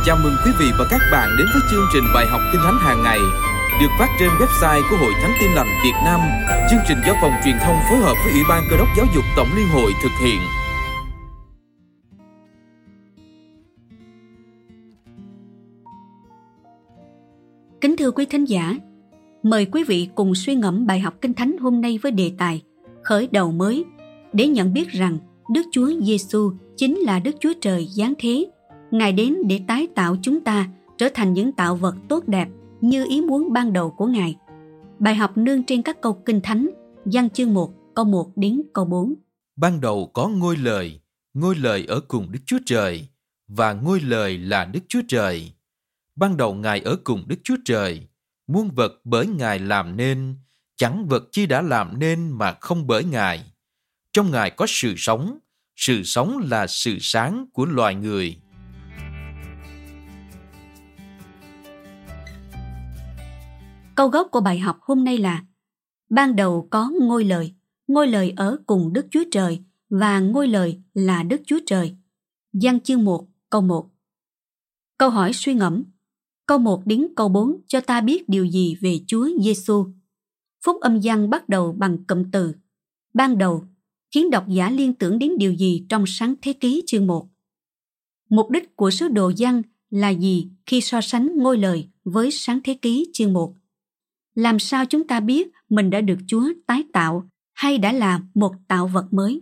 Chào mừng quý vị và các bạn đến với chương trình bài học Kinh Thánh hàng ngày được phát trên website của Hội Thánh Tin Lành Việt Nam. Chương trình do Phòng Truyền thông phối hợp với Ủy ban Cơ đốc Giáo dục Tổng Liên hội thực hiện. Kính thưa quý thính giả, mời quý vị cùng suy ngẫm bài học Kinh Thánh hôm nay với đề tài Khởi đầu mới, để nhận biết rằng Đức Chúa Giêsu chính là Đức Chúa Trời giáng thế. Ngài đến để tái tạo chúng ta trở thành những tạo vật tốt đẹp như ý muốn ban đầu của Ngài. Bài học nương trên các câu Kinh Thánh, Giăng chương 1, câu 1 đến câu 4. Ban đầu có ngôi lời ở cùng Đức Chúa Trời, và ngôi lời là Đức Chúa Trời. Ban đầu Ngài ở cùng Đức Chúa Trời, muôn vật bởi Ngài làm nên, chẳng vật chi đã làm nên mà không bởi Ngài. Trong Ngài có sự sống là sự sáng của loài người. Câu gốc của bài học hôm nay là: ban đầu có ngôi lời ở cùng Đức Chúa Trời, và ngôi lời là Đức Chúa Trời. Giăng chương 1, câu 1. Câu hỏi suy ngẫm. Câu 1 đến câu 4 cho ta biết điều gì về Chúa Giêsu. Phúc âm Giăng bắt đầu bằng cụm từ ban đầu, khiến độc giả liên tưởng đến điều gì trong Sáng Thế Ký chương 1. Mục đích của sứ đồ Giăng là gì khi so sánh ngôi lời với Sáng Thế Ký chương 1? Làm sao chúng ta biết mình đã được Chúa tái tạo hay đã là một tạo vật mới?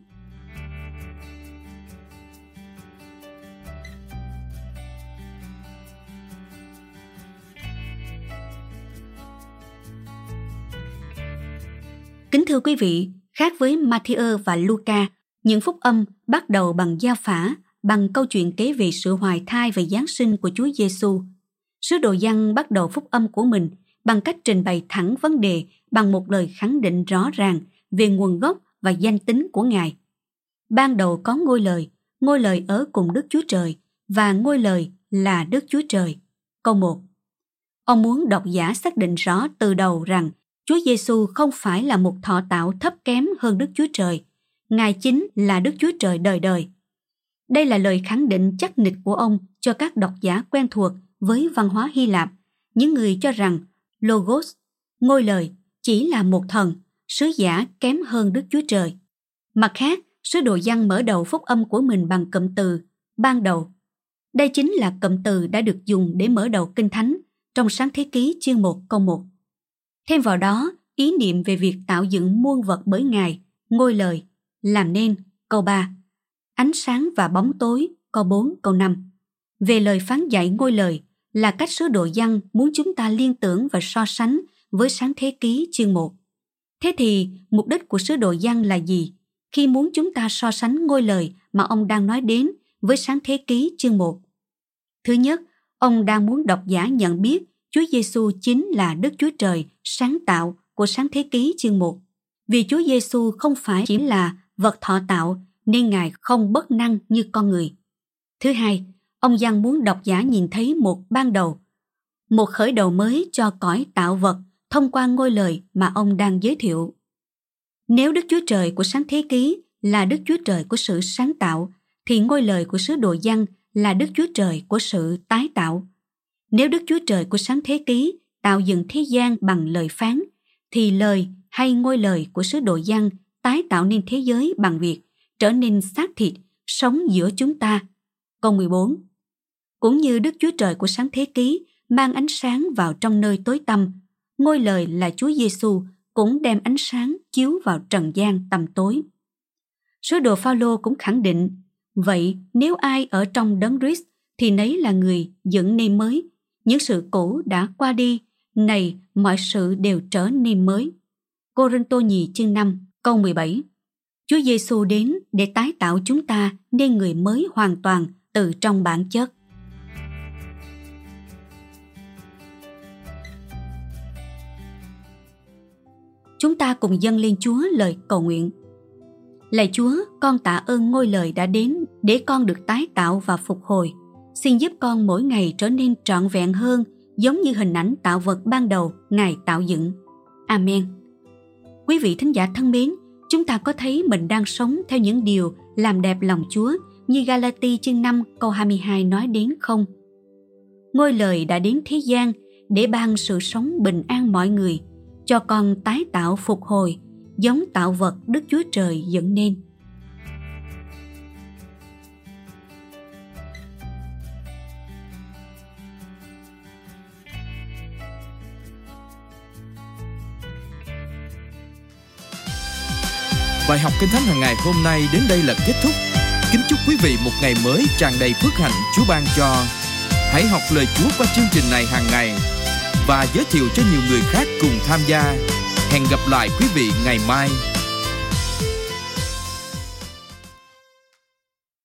Kính thưa quý vị, khác với Ma-thi-ơ và Lu-ca, những phúc âm bắt đầu bằng giao phả, bằng câu chuyện kể về sự hoài thai và giáng sinh của Chúa Giêsu. Sứ đồ Giăng bắt đầu phúc âm của mình bằng cách trình bày thẳng vấn đề bằng một lời khẳng định rõ ràng về nguồn gốc và danh tính của Ngài. Ban đầu có ngôi lời ở cùng Đức Chúa Trời, và ngôi lời là Đức Chúa Trời. Câu 1. Ông muốn độc giả xác định rõ từ đầu rằng Chúa Giêsu không phải là một thọ tạo thấp kém hơn Đức Chúa Trời. Ngài chính là Đức Chúa Trời đời đời. Đây là lời khẳng định chắc nịch của ông cho các độc giả quen thuộc với văn hóa Hy Lạp, những người cho rằng Logos, ngôi lời, chỉ là một thần, sứ giả kém hơn Đức Chúa Trời. Mặt khác, sứ đồ Giăng mở đầu phúc âm của mình bằng cụm từ ban đầu. Đây chính là cụm từ đã được dùng để mở đầu Kinh Thánh trong Sáng Thế Ký chương 1 câu 1. Thêm vào đó, ý niệm về việc tạo dựng muôn vật bởi Ngài, ngôi lời, làm nên, câu 3. Ánh sáng và bóng tối, câu 4, câu 5. Về lời phán dạy ngôi lời là cách sứ đồ Giăng muốn chúng ta liên tưởng và so sánh với Sáng Thế Ký chương 1. Thế thì, mục đích của sứ đồ Giăng là gì khi muốn chúng ta so sánh ngôi lời mà ông đang nói đến với Sáng Thế Ký chương 1? Thứ nhất, ông đang muốn độc giả nhận biết Chúa Giêsu chính là Đức Chúa Trời sáng tạo của Sáng Thế Ký chương 1. Vì Chúa Giêsu không phải chỉ là vật thọ tạo nên Ngài không bất năng như con người. Thứ hai, ông Giăng muốn độc giả nhìn thấy một ban đầu, một khởi đầu mới cho cõi tạo vật thông qua ngôi lời mà ông đang giới thiệu. Nếu Đức Chúa Trời của Sáng Thế Ký là Đức Chúa Trời của sự sáng tạo, thì ngôi lời của sứ đồ Giăng là Đức Chúa Trời của sự tái tạo. Nếu Đức Chúa Trời của Sáng Thế Ký tạo dựng thế gian bằng lời phán, thì lời hay ngôi lời của sứ đồ Giăng tái tạo nên thế giới bằng việc trở nên xác thịt, sống giữa chúng ta. Câu 14. Cũng như Đức Chúa Trời của Sáng Thế Ký mang ánh sáng vào trong nơi tối tăm, ngôi lời là Chúa Giêsu cũng đem ánh sáng chiếu vào trần gian tăm tối. Sứ đồ Phao-lô cũng khẳng định, vậy nếu ai ở trong Đấng Christ thì nấy là người dựng nên mới, những sự cũ đã qua đi, này mọi sự đều trở nên mới. Cô-rinh-tô nhì chương 5 câu 17. Chúa Giêsu đến để tái tạo chúng ta nên người mới hoàn toàn từ trong bản chất. Chúng ta cùng dâng lên Chúa lời cầu nguyện. Lạy Chúa, con tạ ơn ngôi lời đã đến để con được tái tạo và phục hồi. Xin giúp con mỗi ngày trở nên trọn vẹn hơn, giống như hình ảnh tạo vật ban đầu Ngài tạo dựng. Amen. Quý vị thính giả thân mến, chúng ta có thấy mình đang sống theo những điều làm đẹp lòng Chúa như Ga-la-ti chương 5 câu 22 nói đến không? Ngôi Lời đã đến thế gian để ban sự sống bình an mọi người, cho con tái tạo phục hồi, giống tạo vật Đức Chúa Trời dựng nên. Bài học Kinh Thánh hàng ngày hôm nay đến đây là kết thúc. Kính chúc quý vị một ngày mới tràn đầy phước hạnh Chúa ban cho. Hãy học lời Chúa qua chương trình này hàng ngày và giới thiệu cho nhiều người khác cùng tham gia. Hẹn gặp lại quý vị ngày mai.